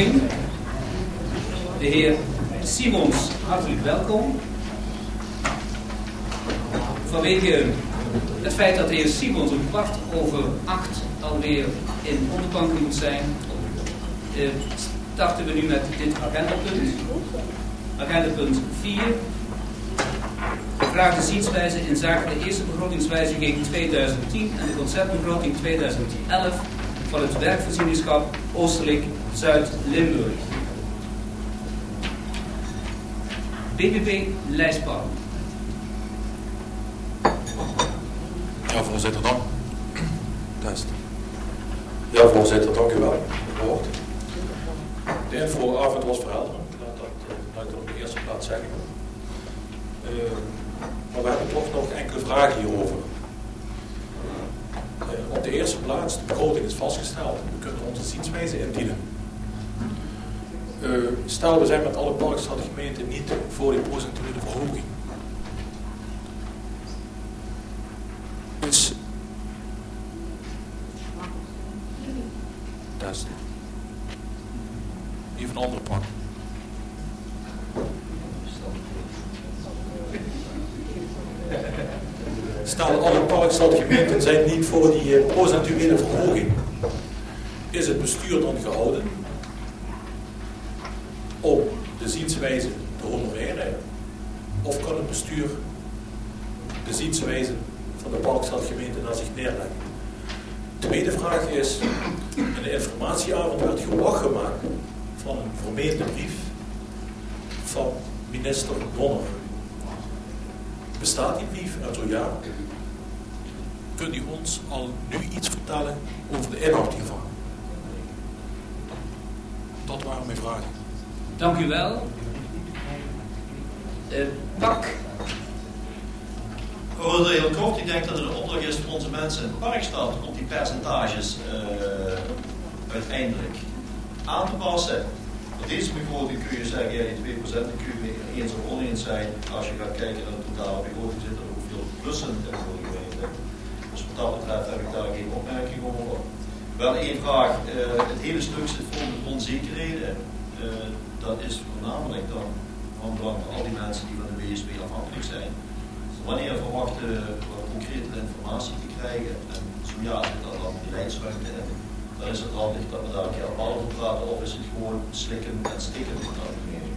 10. De heer Simons, hartelijk welkom. Vanwege het feit dat de heer Simons om 7:15 alweer in onderbank moet zijn, starten we nu met dit agendapunt. Agendapunt 4. Gevraagde zienswijze in zaken de eerste begrotingswijziging 2010 en de conceptbegroting 2011 van het werkvoorzieningschap Oostelijk Zuid-Limburg. BBB Lijsbouw. Ja, voorzitter, dank. Test. Ja, voorzitter, dank u wel. Gehoord. De infoavond was verhelderend. Laat ik dat op de eerste plaats zeggen. Maar we hebben toch nog enkele vragen hierover. Op de eerste plaats, de begroting is vastgesteld. We kunnen onze zienswijze indienen. Stel, we zijn met alle parkstadgemeenten niet voor die procentuele verhoging. Dus test. Even een andere pak. Stel, alle parkstadgemeenten zijn niet voor die procentuele verhoging. Is het bestuur dan gehouden om de zienswijze te honoreren? Of kan het bestuur de zienswijze van de parkstadgemeente naar zich neerleggen? Tweede vraag is, in de informatieavond werd gewag gemaakt van een vermeende brief van minister Donner. Bestaat die brief? En zo ja, kunt u ons al nu iets vertellen over de inhoud hiervan? Dat waren mijn vragen. Dank u wel. Pak. Heel kort, ik denk dat het een opdracht is voor onze mensen in de Parkstad om die percentages uiteindelijk aan te passen. Voor deze begroting kun je zeggen, ja, die 2% kun je eens of oneens zijn als je gaat kijken naar de totale begroting zit er hoeveel plussen in voor de gemeente. Dus wat dat betreft heb ik daar geen opmerking over. Wel één vraag, het hele stuk zit vol met onzekerheden. Dat is voornamelijk dan van belang voor al die mensen die van de WSP afhankelijk zijn. Wanneer verwachten we wat concrete informatie te krijgen en zo ja, zit dat dan beleidsruimte in, dan is het handig dat we daar een keer apart over praten of is het gewoon slikken en stikken in de algemeen.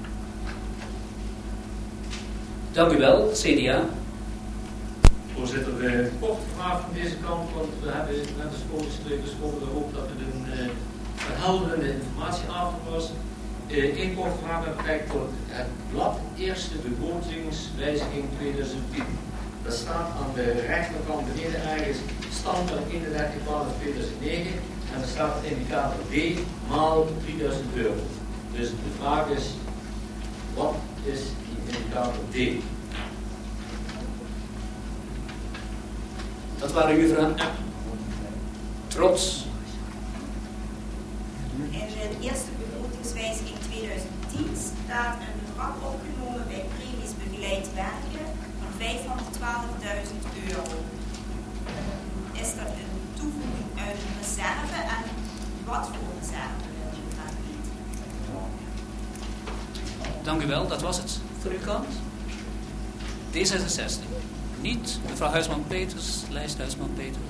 Dank u wel, CDA. Voorzitter, kort vraag van deze kant, want we hebben net als voorgesteld besproken ook dat het een verhelderende informatieavond was. Eén kort vraag met betrekking tot het blad eerste begrotingswijziging 2010. Dat staat aan de rechterkant beneden ergens stand van 31/12/2009 en er staat het indicator D maal 3000 euro. Dus de vraag is, wat is die indicator D? Dat waren uw vragen. Trots. In de eerste begrotingswijziging 2010 staat een bedrag opgenomen bij premies begeleid werken van 512.000 euro. Is dat een toevoeging uit een reserve en wat voor reserve wil u graag weten? Dank u wel, dat was het voor uw kant. D66. Niet mevrouw Huisman-Peters, lijst Huisman-Peters.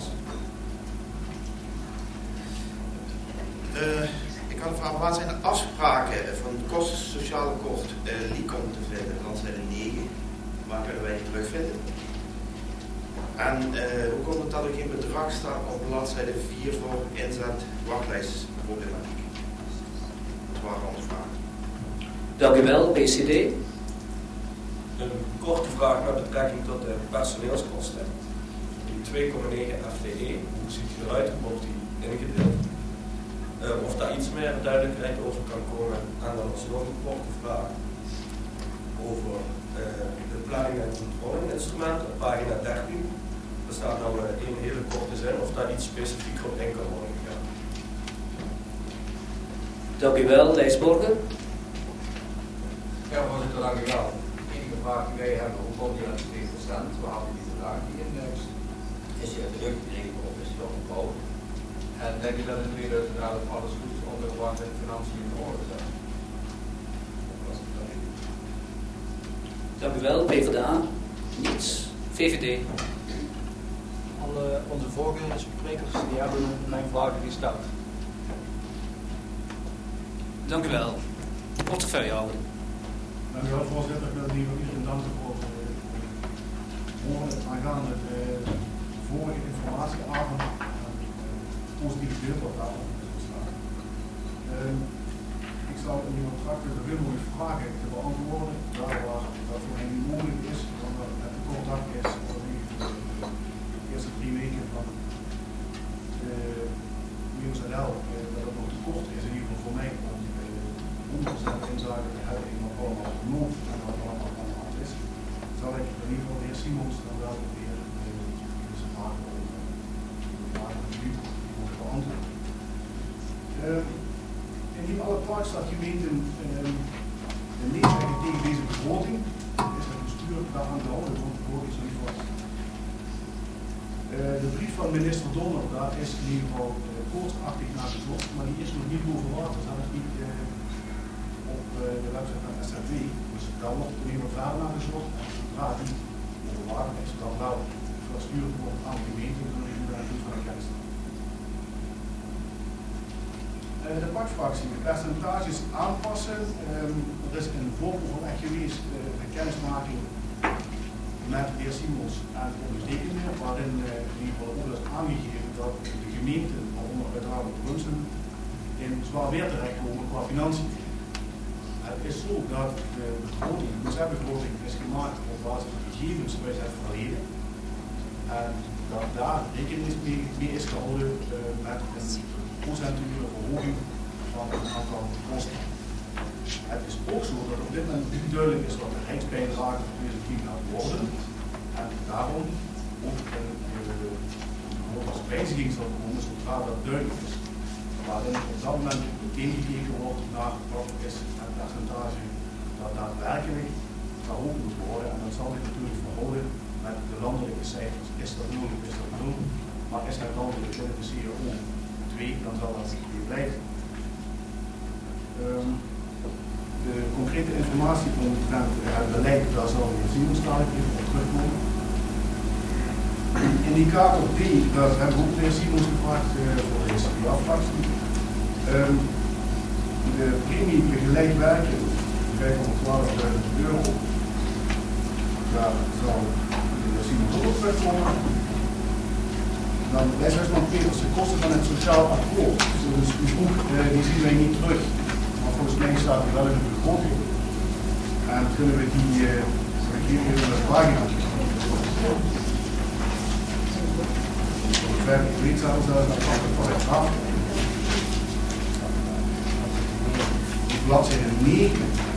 Ik had een vraag, waar zijn de afspraken van kosten sociale kort LICOM te vinden? Bladzijde 9, waar kunnen wij die terugvinden? En hoe komt het dat er geen bedrag staat op bladzijde 4 voor inzet wachtlijstproblematiek? Dat waren onze vragen. Dank u wel, BCD. Een korte vraag met betrekking tot de personeelskosten. Die 2,9 FTE, hoe ziet die eruit? Hoe wordt die ingedeeld? Of daar iets meer duidelijkheid over kan komen. En dan is nog een korte vraag over de planning en controleinstrument op pagina 13. Er staat nou een hele korte zin of daar iets specifieker op in kan worden gegaan. Dank u wel, Lijsborgen. Ja, voorzitter, dank u wel. De enige vraag die wij hebben, hoe komt die aan 2%? We hadden die vandaag, die index. Is die uit de lucht gekregen of is die opgebouwd? En denk je dat in 2011 alles goed is om de gewoon de financiën in orde te zetten. Dank u wel, PvdA. Niets. VVD. Onze vorige sprekers die hebben mijn vragen gesteld. Dank u wel. Portefeuillehouder. Dank u wel, voorzitter. Ik wil in ieder geval iedereen danken voor het aangaande de vorige informatieavond en positieve beeld wat daarop staat. Ik zal in ieder geval trachten zoveel mogelijk vragen te beantwoorden, daar waar dat voor mij niet mogelijk is, omdat het te kort dag is voor de eerste 3 weken van de USNL, dat het nog te kort is in ieder geval voor mij om 100% inzage te hebben in wat allemaal genoemd en wat allemaal aan de hand is. Zal ik in ieder geval de heer Simons dan wel weer deze vragen beantwoorden. Indien alle parkstadgemeenten de nee zeggen tegen deze begroting, is het bestuur daaraan te houden, want de begroting zo niet was. De brief van minister Donner, daar is in ieder geval koortsachtig naar gezocht, maar die is nog niet boven water, zelfs niet op de website van SRW. Dus daar wordt in ieder geval verder naar gezocht. En zodra die boven water is, dan wel verstuurd wordt aan de gemeente, dan is u daar goed van kennis. De pakfractie, de percentages aanpassen. Er is een vooroverleg geweest, een kennismaking met de heer Simons en de ondertekenen, waarin in ieder geval ook is aangegeven dat de gemeenten, waaronder uiteraard Brunssen, in zwaar weer terechtkomen qua financiën. Het is zo dat de begroting, de conceptbegroting is gemaakt op basis van gegevens uit het verleden. En dat daar rekening mee is gehouden met een procentuele verhoging van het aantal kosten. Het is ook zo dat op dit moment niet duidelijk is wat de rijksbijdrage voor deze team gaat worden. En daarom ook als wijziging zal komen zodra dat duidelijk is. Waarin op dat moment meteen gekeken wordt naar wat is het percentage dat daadwerkelijk verhoogd moet worden. En dat zal zich natuurlijk verhouden met de landelijke cijfers. Is dat nodig, is dat doen? Maar is het landelijk binnen de CAO 2, dan zal dat weer blijven. De concrete informatie omtrent het beleid, daar zal de Simons dadelijk even op terugkomen. Indicator D, daar hebben we ook de heer Simons gevraagd voor de SCBA-fractie. De premie begeleid werken, 512.000 euro. Daar zal de heer Simons ook op terugkomen. Dan wijswijsman Peters, de kosten van het sociaal akkoord. Dus die vroeg, die zien wij niet terug. Maar volgens mij staat die wel in de begroting. En kunnen we die even een vraag aan. Ik weet zelfs dat het afhankelijk van het graf. Bladzijde 9.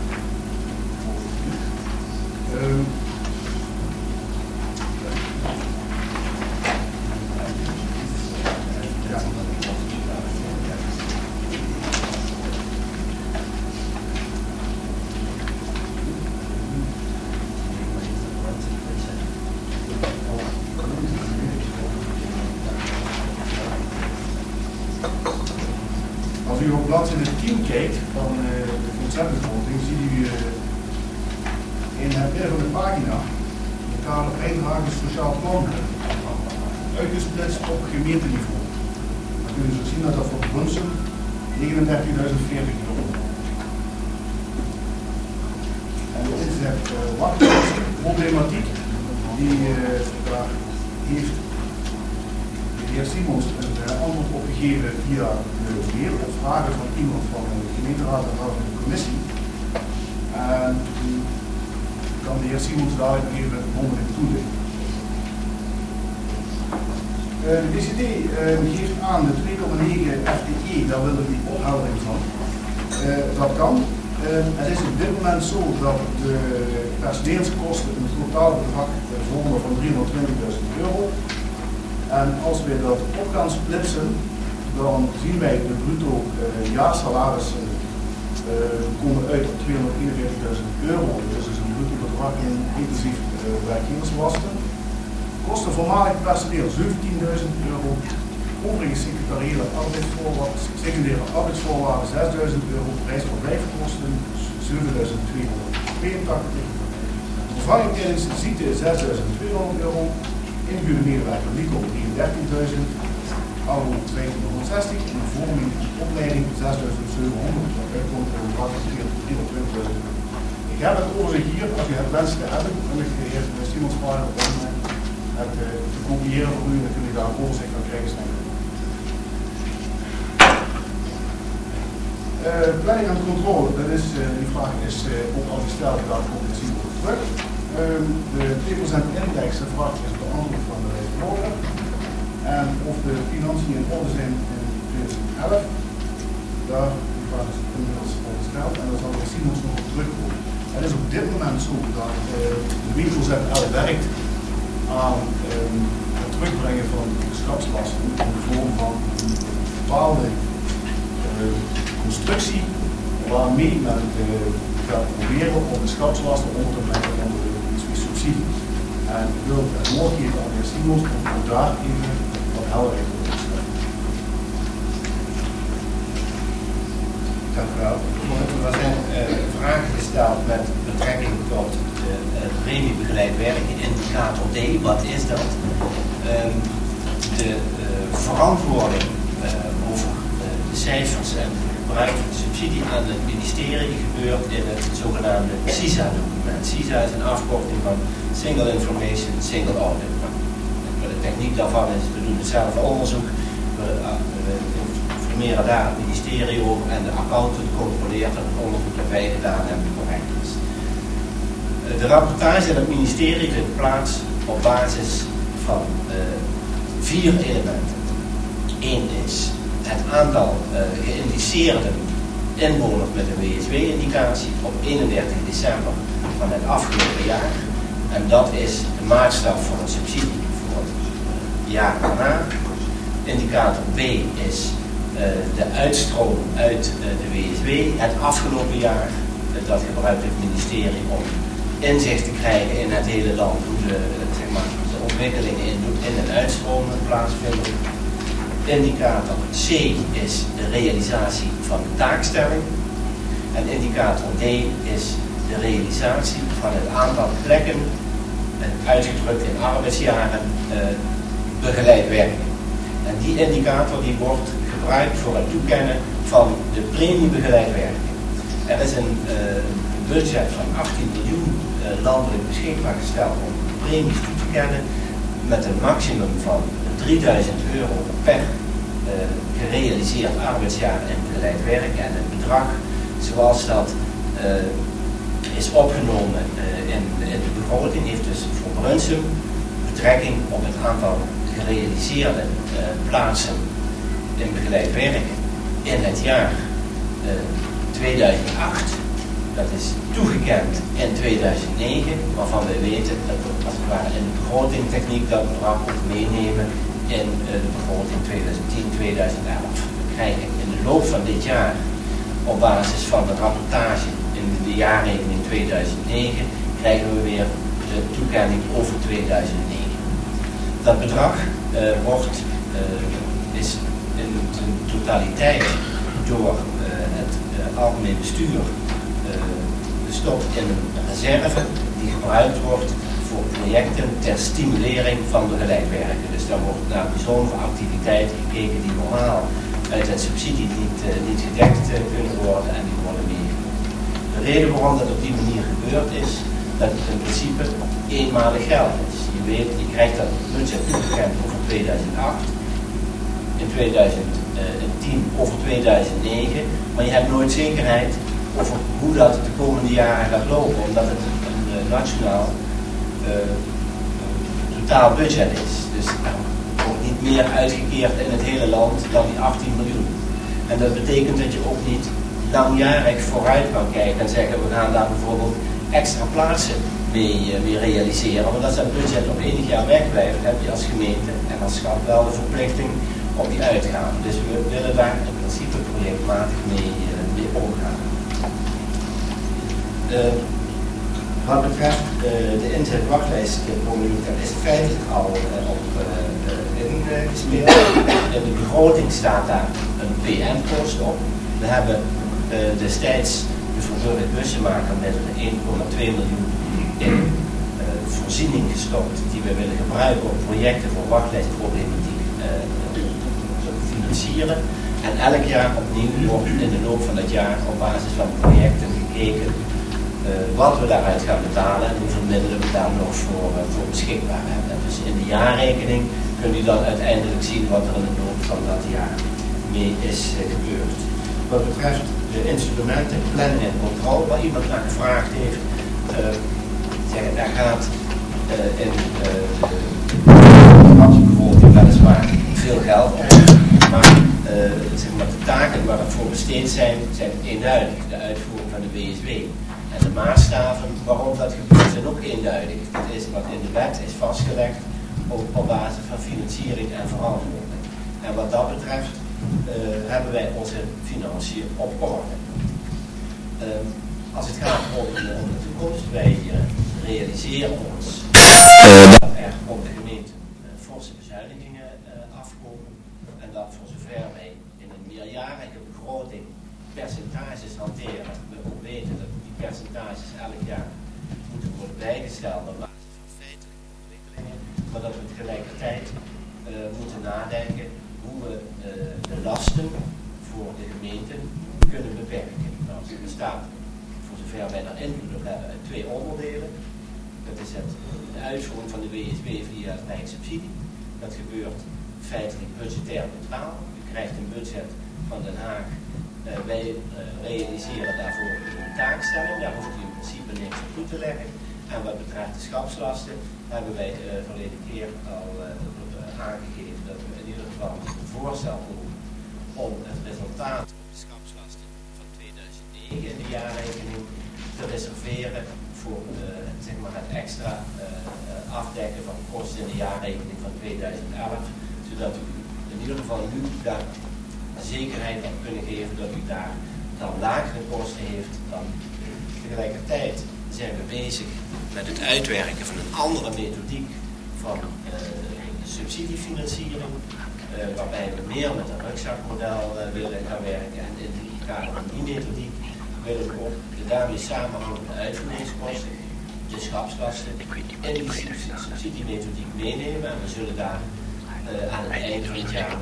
Als u op bladzijde 10 kijkt van de conceptbegroting, ziet u in het midden van de pagina de kader bijdrage sociaal plan uitgesplitst op gemeenteniveau. Dan kun je zo zien dat dat voor Brunssen 39.040 euro. En dit is het wachtlijstproblematiek die daar heeft de heer Simons een antwoord op gegeven via de mail op vragen van iemand van de gemeenteraad en van de commissie. En kan de heer Simons daar even mondeling toelichten. De BCD geeft aan de 2,9 FTE, daar willen we die opheldering van. Dat kan. Het is op dit moment zo dat de personeelskosten een totaalbedrag vormen van 320.000 euro. En als we dat op gaan splitsen, dan zien wij de bruto jaarsalarissen komen uit op 241.000 euro. Dus dat is een bruto bedrag inclusief werkgeverslasten. Kosten voormalig personeel 17.000 euro. Overigens secundaire arbeidsvoorwaarden €6.000, prijs- en verblijfkosten €7.282. Vervanging tijdens de ziekte €6.200, ingehuurde medewerker LICO 33.000, ALO 2260 en de vorming opleiding €6.700. Dat uitkomt op een bedrag van €420.000. Ik heb het overzicht hier, als u het wenst te hebben, dan moet ik de heer Simons vragen om het te kopiëren voor u en dan kun je daar een overzicht van krijgen. Planning en controle, dat is, die vraag is ook al gesteld, daar komt het zien over terug. De 2% index, de vraag is beantwoord van de wijsbewoner. En of de financiën in orde zijn in 2011, daar die vraag is inmiddels al gesteld en daar zal de Simons nog op terugkomen. Het is op dit moment zo dat de winkelzet werkt aan het terugbrengen van schapslasten in de vorm van een bepaalde constructie waarmee men gaat proberen om de schapslasten onder te brengen onder de subsidie. En ik wil het woord geven aan de heer Simons om daar even wat helderheid over te stellen. Dank u wel. Er zijn vragen gesteld met betrekking tot premiebegeleid werken, indicator D. Wat is dat? De verantwoording over de cijfers en het gebruik van de subsidie aan het ministerie gebeurt in het zogenaamde CISA-document. CISA is een afkorting van Single Information, Single Audit. De techniek daarvan is, we doen hetzelfde onderzoek. We informeren daar het ministerie over en de accountant controleert dat het onderzoek dat wij gedaan hebben correct is. De rapportage aan het ministerie vindt plaats op basis van 4 elementen. 1 is het aantal geïndiceerde inwoners met een WSW-indicatie op 31 december van het afgelopen jaar. En dat is de maatstaf voor een subsidie voor het jaar daarna. Indicator B is de uitstroom uit de WSW het afgelopen jaar. Dat gebruikt het ministerie om inzicht te krijgen in het hele land hoe de ontwikkelingen in- en uitstromen plaatsvinden. Indicator C is de realisatie van de taakstelling. En indicator D is de realisatie van het aantal plekken, uitgedrukt in arbeidsjaren, begeleid werken. En die indicator die wordt gebruikt voor het toekennen van de premiebegeleid werken. Er is een budget van 18 miljoen landelijk beschikbaar gesteld om premies toe te kennen met een maximum van €3.000 per gerealiseerd arbeidsjaar in begeleid werken. En het bedrag zoals dat is opgenomen in de begroting heeft dus voor Brunsum betrekking op het aantal gerealiseerde plaatsen in begeleid werken in het jaar 2008. Dat is toegekend in 2009, waarvan we weten dat we als het ware in de begrotingtechniek dat bedrag ook meenemen in de begroting 2010-2011. We krijgen in de loop van dit jaar op basis van de rapportage in de jaarrekening 2009 krijgen we weer de toekenning over 2009. Dat bedrag is in zijn totaliteit door het algemeen bestuur gestopt in een reserve die gebruikt wordt voor projecten ter stimulering van begeleid werken. Dus daar wordt naar bijzondere activiteiten gekeken die normaal uit het subsidie niet gedekt kunnen worden en die worden meegenomen. De reden waarom dat op die manier gebeurd is, dat het in principe eenmalig geld is. Je weet, je krijgt dat budget toegekend over 2008, in 2010 over 2009, maar je hebt nooit zekerheid over hoe dat de komende jaren gaat lopen, omdat het een nationaal totaal budget is. Dus er wordt niet meer uitgekeerd in het hele land dan die 18 miljoen. En dat betekent dat je ook niet langjarig vooruit kan kijken en zeggen we gaan daar bijvoorbeeld extra plaatsen mee realiseren. Want als dat budget op enig jaar wegblijft, heb je als gemeente en als schat wel de verplichting op die uitgaven. Dus we willen daar in principe projectmatig mee omgaan. Wat betreft de inzet wachtlijstproblematiek, dat is feitelijk al op ingespeeld. In de begroting staat daar een PM-post op. We hebben destijds de vervulling bussenmakermiddelen 1,2 miljoen in voorziening gestopt die we willen gebruiken om projecten voor wachtlijstproblematiek te financieren. En elk jaar opnieuw wordt in de loop van het jaar op basis van projecten gekeken wat we daaruit gaan betalen en hoeveel middelen we daar nog voor beschikbaar hebben. Dus in de jaarrekening kunt u dan uiteindelijk zien wat er in de loop van dat jaar mee is gebeurd. Wat betreft de instrumenten, plannen en controle, waar iemand naar gevraagd heeft, daar gaat in de begroting weliswaar veel geld op, maar de taken waar het voor besteed zijn eenduidig. De uitvoering van de WSW. En de maatstaven waarom dat gebeurt zijn ook eenduidig. Dat is wat in de wet is vastgelegd op basis van financiering en verantwoording. En wat dat betreft hebben wij onze financiën op orde. Als het gaat om de toekomst, wij realiseren ons dat er op de gemeente forse bezuinigingen afkomen. En dat voor zover wij in een meerjarige begroting percentages hanteren, we ook weten dat die percentages elk jaar moeten worden bijgesteld op basis van feitelijke ontwikkelingen, maar dat we tegelijkertijd moeten nadenken hoe we de lasten voor de gemeenten kunnen beperken. Nou, er bestaat, voor zover wij daar invloed op hebben, uit 2 onderdelen. Dat is de uitvoering van de WSW via het Rijkssubsidie. Dat gebeurt feitelijk budgetair neutraal. U krijgt een budget van Den Haag. Wij realiseren daarvoor een taakstelling. Daar hoeft u in principe niks op toe te leggen. En wat betreft de schapslasten hebben wij verleden keer al aangegeven dat we in ieder geval een voorstel doen om het resultaat op de schapslasten van 2009 in de jaarrekening te reserveren voor het extra afdekken van kosten in de jaarrekening van 2011, zodat u in ieder geval nu daar zekerheid op kunnen geven dat u daar dan lagere kosten heeft dan. Tegelijkertijd zijn we bezig met het uitwerken van een andere methodiek van subsidiefinanciering, waarbij we meer met een rugzakmodel willen gaan werken. En in het kader van die methodiek willen we ook de daarmee samenhangende uitvoeringskosten, de schapslasten, in die subsidiemethodiek meenemen. En we zullen daar aan het eind van het jaar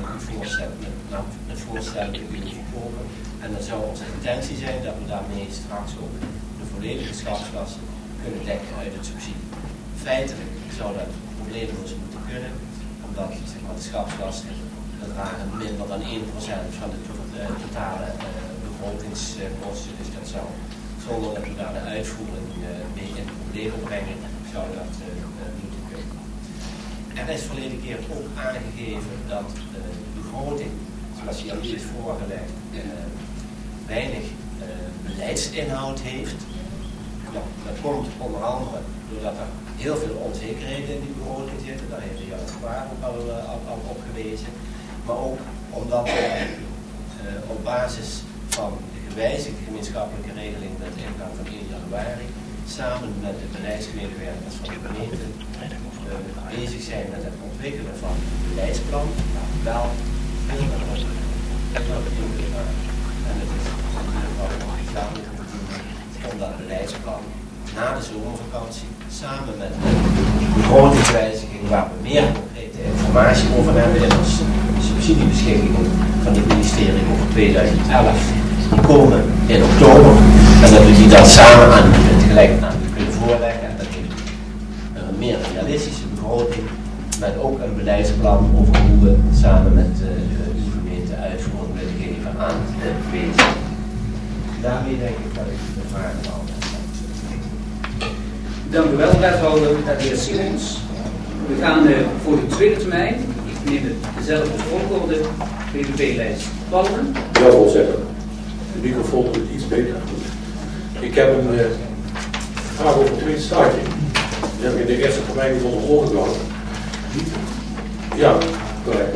een voorstel willen verkopen. En dan zou onze intentie zijn dat we daarmee straks ook de volledige schapslasten kunnen dekken uit het subsidie. Feitelijk zou dat probleemloos moeten kunnen, omdat de schapslasten bedragen minder dan 1% van de totale begrotingskosten. Dus dat zou, zonder dat we daar de uitvoering mee in problemen brengen, zou dat moeten kunnen. Er is verleden keer ook aangegeven dat de begroting, zoals die al is voorgelegd, weinig beleidsinhoud heeft. Ja, dat komt onder andere doordat er heel veel onzekerheden in die begroting zitten. Daar heeft de Jan Zwaar ook al op gewezen. Maar ook omdat we op basis van de gewijzigde gemeenschappelijke regeling met de ingang van 1 januari samen met de beleidsmedewerkers van de gemeente bezig zijn met het ontwikkelen van een beleidsplan. Wel veel en het is om dat beleidsplan na de zomervakantie samen met de begrotingswijziging waar we meer concrete informatie over hebben in ons subsidiebeschikking van het ministerie over 2011. Die komen in oktober en dat we die dan samen aan tegelijk kunnen voorleggen en dat een meer realistische begroting met ook een beleidsplan over hoe we samen met uw gemeente uitvoering willen geven aan de wezen. Daarmee denk ik dat ik de vragen al heb. Dank u wel, wethouder de heer Simons. We gaan voor de tweede termijn. Ik neem dezelfde volgorde. VVP-lijst Palmen. Ja, voorzitter. De microfoon doet het iets beter. Ik heb een vraag over het tweede staartje. Die heb ik in de eerste termijn niet onder ogen gehouden. Ja, correct.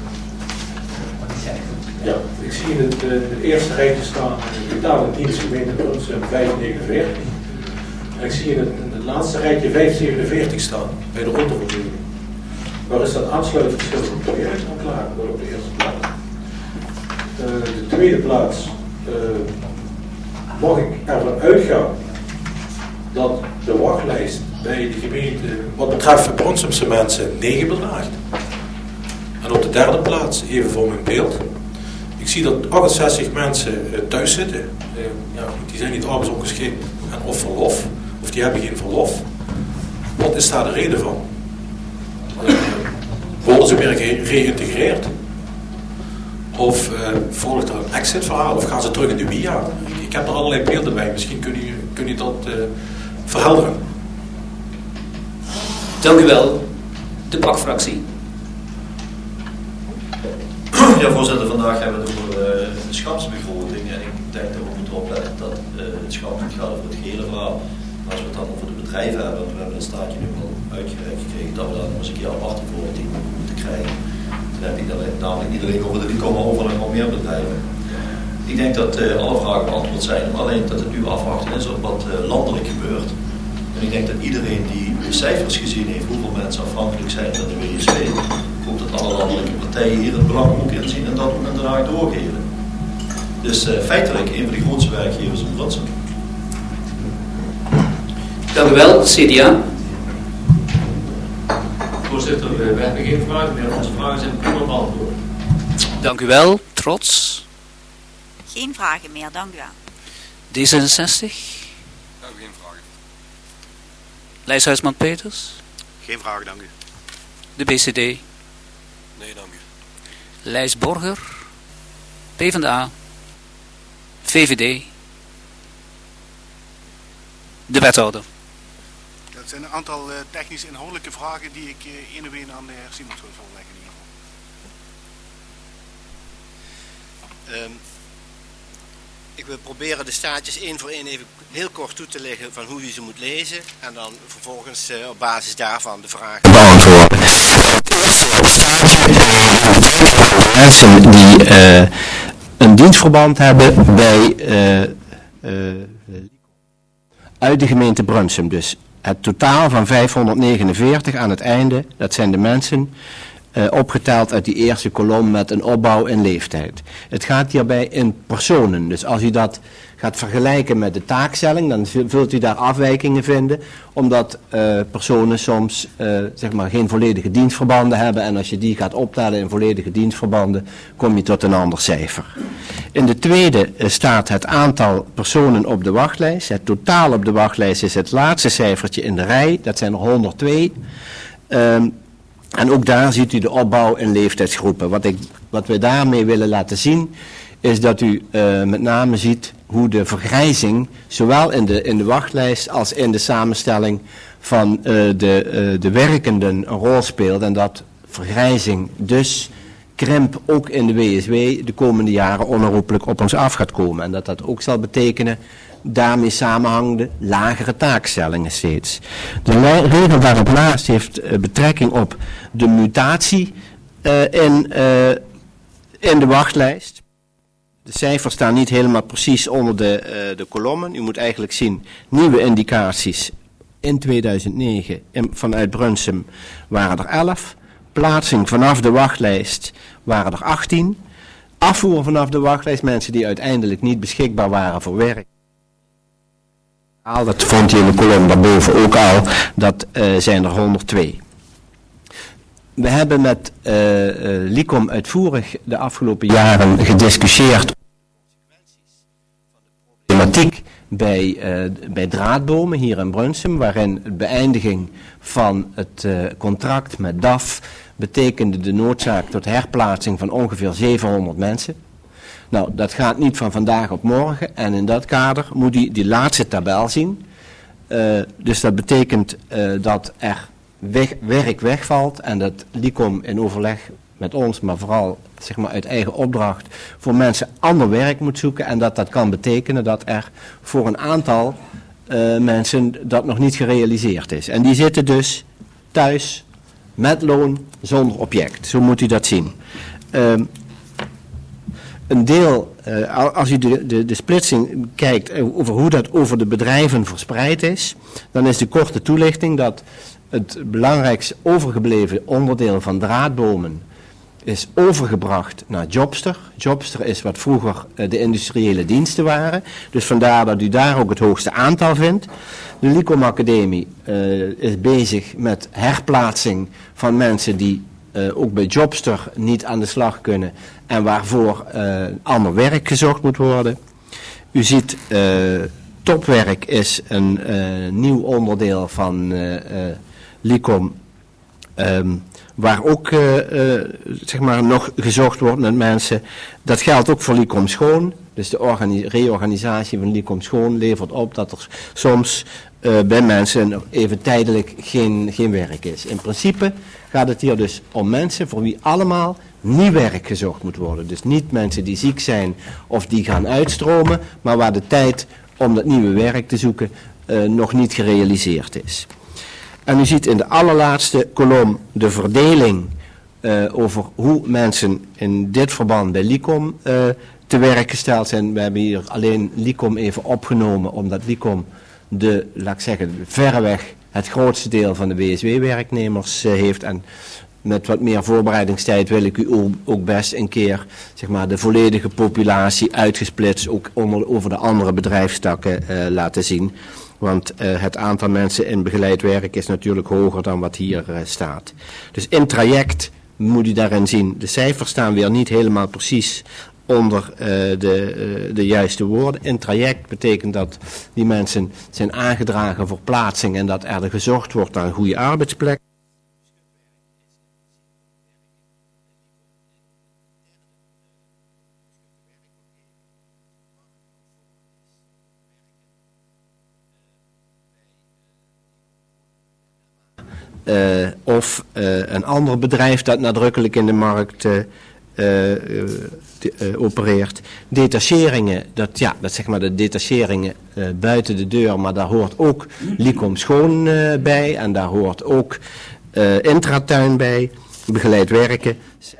Ja, ik zie in het eerste rijtje staan totale dienst gemeente Brunsen 549. En ik zie in het laatste rijtje 547 staan, bij de onderverdeling. Waar is dat aansluitverschil? Kun je het al klaar worden op de eerste plaats? De tweede plaats, mag ik ervan uitgaan dat de wachtlijst bij de gemeente, wat betreft Bronsumse mensen, 9 bedraagt. En op de derde plaats, even voor mijn beeld, ik zie dat 68 mensen thuis zitten. Die zijn niet arbeidsongeschikt en of verlof, of die hebben geen verlof. Wat is daar de reden van? Worden ze weer geïntegreerd? Of volgt er een exit-verhaal? Of gaan ze terug in de WIA? Ik heb er allerlei beelden bij. Misschien kun je dat verhelderen. Dank u wel. De PAK-fractie. Ja, voorzitter, vandaag hebben we het over de schapsbegroting. En ik denk dat we moeten opletten dat het schap niet gaat over het gehele verhaal. Maar als we het dan over de bedrijven hebben, we hebben dat staatje nu al uitgereikt gekregen, dat we daar nog eens een keer apart voor moeten krijgen. Dan heb ik namelijk niet alleen over die komen over nog meer bedrijven. Ik denk dat alle vragen beantwoord zijn, maar alleen dat het nu afwachten is op wat landelijk gebeurt. En ik denk dat iedereen die de cijfers gezien heeft, hoeveel mensen afhankelijk zijn van de WSW, ik hoop dat alle landelijke partijen hier het belang ook inzien en dat ook aan Den Haag doorgeven. Dus feitelijk een van de grootste werkgevers in Brunsum. Dank u wel, CDA. Voorzitter, we hebben geen vragen meer. Onze vragen zijn prima beantwoord. Dank u wel, Trots. Geen vragen meer, dank u wel. D66. Geen vragen. Lijs Huisman-Peters. Geen vragen, dank u. De BCD. Nee, dank u. Lijs Borger. PvdA. VVD. De wethouder. Dat zijn een aantal technisch inhoudelijke vragen die ik één op één aan de heer Simons wil voorleggen in ieder geval. Ik wil proberen de staatjes één voor één even heel kort toe te leggen van hoe u ze moet lezen. En dan vervolgens op basis daarvan de vraag beantwoorden. Het eerste staatje mensen die een dienstverband hebben bij uit de gemeente Brunsum. Dus het totaal van 549 aan het einde, dat zijn de mensen opgeteld uit die eerste kolom met een opbouw in leeftijd. Het gaat hierbij in personen. Dus als u dat gaat vergelijken met de taakstelling, dan zult u daar afwijkingen vinden, omdat personen soms zeg maar geen volledige dienstverbanden hebben. En als je die gaat optellen in volledige dienstverbanden, kom je tot een ander cijfer. In de tweede staat het aantal personen op de wachtlijst. Het totaal op de wachtlijst is het laatste cijfertje in de rij. Dat zijn er 102. En ook daar ziet u de opbouw in leeftijdsgroepen. Wat we daarmee willen laten zien, is dat u met name ziet hoe de vergrijzing, zowel in de wachtlijst als in de samenstelling van de werkenden een rol speelt. En dat vergrijzing dus krimp ook in de WSW de komende jaren onherroepelijk op ons af gaat komen. En dat ook zal betekenen daarmee samenhangende lagere taakstellingen steeds. De regel daarop naast heeft betrekking op de mutatie in de wachtlijst. De cijfers staan niet helemaal precies onder de kolommen. U moet eigenlijk zien, nieuwe indicaties in 2009 vanuit Brunsum waren er 11. Plaatsing vanaf de wachtlijst waren er 18. Afvoer vanaf de wachtlijst, mensen die uiteindelijk niet beschikbaar waren voor werk. Dat vond je in de kolom daarboven ook al, dat zijn er 102. We hebben met LICOM uitvoerig de afgelopen jaren gediscussieerd over de consequenties van de problematiek bij draadbomen hier in Brunsum, waarin de beëindiging van het contract met DAF betekende de noodzaak tot herplaatsing van ongeveer 700 mensen. Nou, dat gaat niet van vandaag op morgen en in dat kader moet u die laatste tabel zien. Dus dat betekent dat er werk wegvalt en dat LICOM in overleg met ons, maar vooral zeg maar uit eigen opdracht, voor mensen ander werk moet zoeken. En dat kan betekenen dat er voor een aantal mensen dat nog niet gerealiseerd is. En die zitten dus thuis met loon zonder object. Zo moet u dat zien. een deel, als u de splitsing kijkt over hoe dat over de bedrijven verspreid is, dan is de korte toelichting dat het belangrijkste overgebleven onderdeel van draadbomen is overgebracht naar Jobster. Jobster is wat vroeger de industriële diensten waren. Dus vandaar dat u daar ook het hoogste aantal vindt. De Licom Academie is bezig met herplaatsing van mensen die ook bij Jobster niet aan de slag kunnen en waarvoor ander werk gezocht moet worden. U ziet, topwerk is een nieuw onderdeel van Licom, waar ook zeg maar nog gezocht wordt met mensen. Dat geldt ook voor Licom Schoon. Dus de reorganisatie van Licom Schoon levert op dat er soms bij mensen even tijdelijk geen werk is. In principe gaat het hier dus om mensen voor wie allemaal nieuw werk gezocht moet worden. Dus niet mensen die ziek zijn of die gaan uitstromen, maar waar de tijd om dat nieuwe werk te zoeken nog niet gerealiseerd is. En u ziet in de allerlaatste kolom de verdeling over hoe mensen in dit verband bij Licom te werk gesteld zijn. We hebben hier alleen Licom even opgenomen, omdat Licom laat ik zeggen, verreweg het grootste deel van de WSW-werknemers heeft. En met wat meer voorbereidingstijd wil ik u ook best een keer zeg maar, de volledige populatie uitgesplitst ook over de andere bedrijfstakken laten zien. Want het aantal mensen in begeleid werk is natuurlijk hoger dan wat hier staat. Dus in traject moet u daarin zien. De cijfers staan weer niet helemaal precies onder de juiste woorden. In traject betekent dat die mensen zijn aangedragen voor plaatsing en dat er gezocht wordt naar een goede arbeidsplek. Of een ander bedrijf dat nadrukkelijk in de markt opereert. Detacheringen, dat zeg maar de detacheringen buiten de deur, maar daar hoort ook Licom Schoon bij en daar hoort ook Intratuin bij, begeleid werken.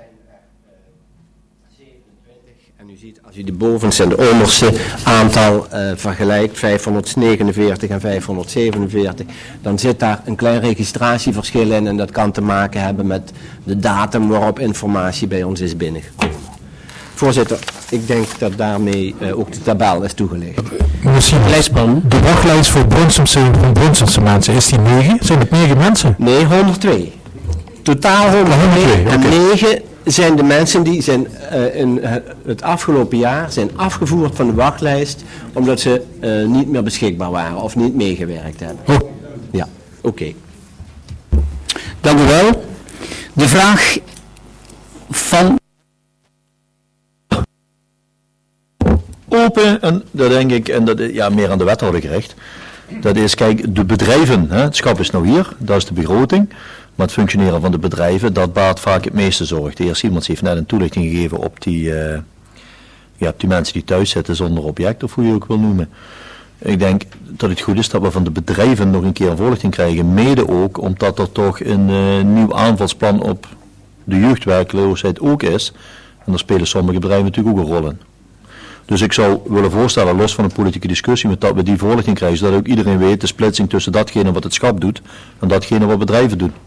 En u ziet, als u de bovenste en de onderste aantal vergelijkt, 549 en 547, dan zit daar een klein registratieverschil in en dat kan te maken hebben met de datum waarop informatie bij ons is binnengekomen. Voorzitter, ik denk dat daarmee ook de tabel is toegelicht. Misschien de wachtlijst voor Brunsumse mensen, is die 9? Zijn het 9 mensen? Nee, 102. Totaal 102. En 9 zijn de mensen die zijn in het afgelopen jaar zijn afgevoerd van de wachtlijst omdat ze niet meer beschikbaar waren of niet meegewerkt hebben. Oh. Ja, oké. Dank u wel. De vraag van open, en dat denk ik, en dat ja, meer aan de wethouder gericht. Dat is, kijk, de bedrijven, hè, het schap is nou hier, dat is de begroting. Maar het functioneren van de bedrijven, dat baart vaak het meeste zorg. De heer Siemens heeft net een toelichting gegeven op die mensen die thuis zitten zonder object, of hoe je ook wil noemen. Ik denk dat het goed is dat we van de bedrijven nog een keer een voorlichting krijgen. Mede ook omdat er toch een nieuw aanvalsplan op de jeugdwerkloosheid ook is. En daar spelen sommige bedrijven natuurlijk ook een rol in. Dus ik zou willen voorstellen, los van een politieke discussie, met dat we die voorlichting krijgen, zodat ook iedereen weet de splitsing tussen datgene wat het schap doet en datgene wat bedrijven doen.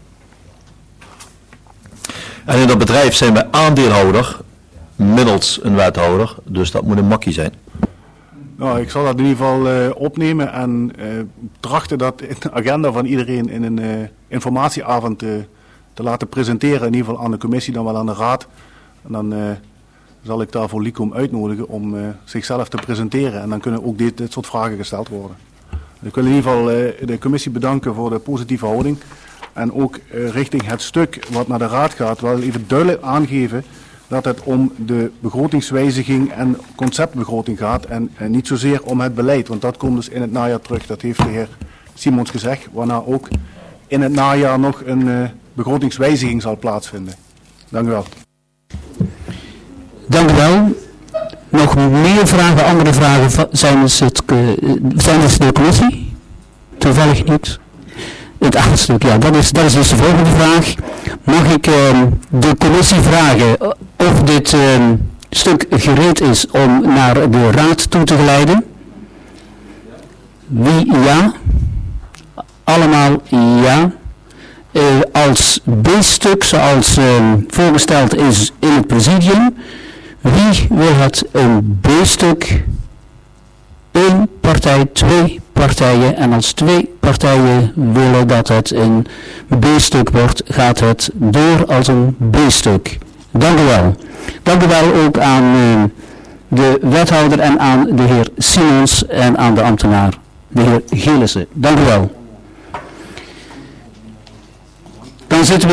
En in dat bedrijf zijn we aandeelhouder, middels een wethouder, dus dat moet een makkie zijn. Nou, ik zal dat in ieder geval opnemen en trachten dat in de agenda van iedereen in een informatieavond te laten presenteren, in ieder geval aan de commissie, dan wel aan de raad. En dan zal ik daarvoor Licom uitnodigen om zichzelf te presenteren en dan kunnen ook dit soort vragen gesteld worden. Ik wil in ieder geval de commissie bedanken voor de positieve houding. En ook richting het stuk wat naar de raad gaat, wel even duidelijk aangeven dat het om de begrotingswijziging en conceptbegroting gaat en niet zozeer om het beleid. Want dat komt dus in het najaar terug, dat heeft de heer Siemens gezegd, waarna ook in het najaar nog een begrotingswijziging zal plaatsvinden. Dank u wel. Dank u wel. Nog meer vragen, andere vragen zijndes de commissie? Toevallig niet. Het aanstuk, ja, dat is dus de volgende vraag. Mag ik de commissie vragen of dit stuk gereed is om naar de raad toe te geleiden? Wie ja? Allemaal ja. Als B-stuk zoals voorgesteld is in het presidium. Wie wil het een B-stuk? 1 partij, 2 partijen. En als 2 partijen willen dat het een B-stuk wordt, gaat het door als een B-stuk. Dank u wel. Dank u wel ook aan de wethouder en aan de heer Simons en aan de ambtenaar, de heer Gillissen. Dank u wel. Dan zitten we